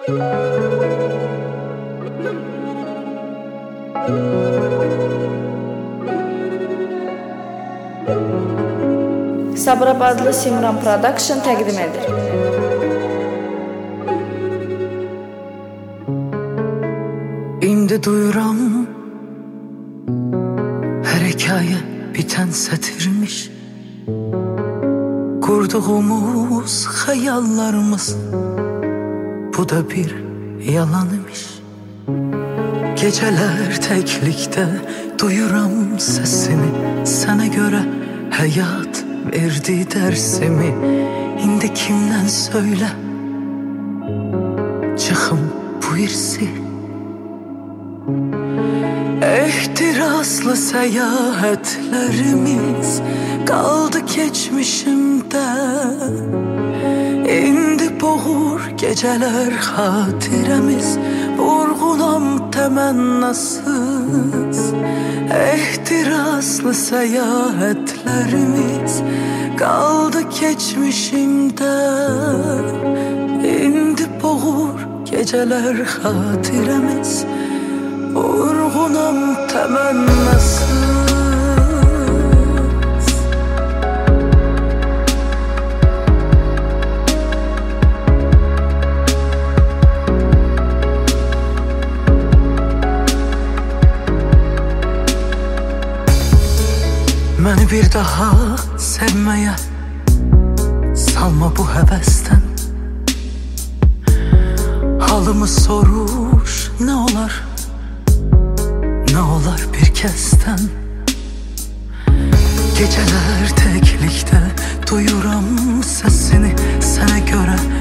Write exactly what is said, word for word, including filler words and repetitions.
Sabirabadlı Simran Production təqdim edir. İndi duyuram her hikaye biten sətirmiş. Kurduğumuz hayallarımız bu da bir yalan imiş. Geceler teklikte duyuram sesini, sana göre hayat verdi dersimi. İndi kimden söyle çıkım bu irsi. Ehtiraslı seyahatlerimiz kaldı geçmişimde. İndi boğur geceler hatiremiz, vurgunam temennasız. Ehtiraslı seyahatlerimiz kaldı geçmişimde. İndi boğur geceler hatiremiz, vurgunam temennasız. Məni bir daha sevmeye salma bu hevesten. Halımı soruş ne olar, ne olar bir kezden. Geceler teklikte duyuram sesini, sana göre